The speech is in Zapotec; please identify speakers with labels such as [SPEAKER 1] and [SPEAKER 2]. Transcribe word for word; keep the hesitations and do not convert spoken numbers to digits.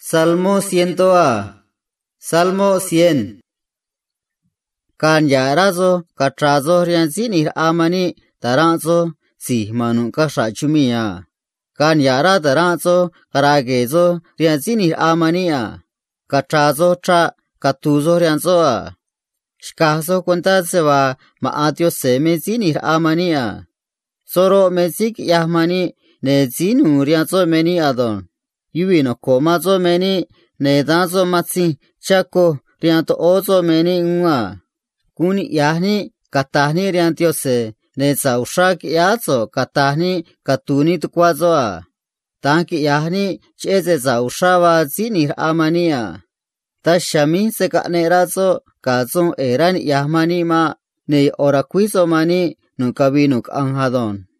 [SPEAKER 1] Salmo ciento a. Salmo cien. Kan ya razo katrazo rian zinir amani taranzo si manun kasha chumia. Kan ya ra taranzo karagezo rian zinir amani a. Katrazo tra katuzo rian zo a. Shkazo cuenta se va maatio se me zinir amani a. Soro mezik yahmani ne zinu rian zo meni adon. Yuwi no koma zo meni ne danzo matsi chako rian to ozo meni ngua. Kuni yahni katahni rian tiose ne sa ushak yazo katahni katuni tukwazo a. Tanki yahni cheze za ushawa zinir amania. Tashami se kane razo kazon eran yahmani ma ne orakwizo mani nukabinuk anhadon.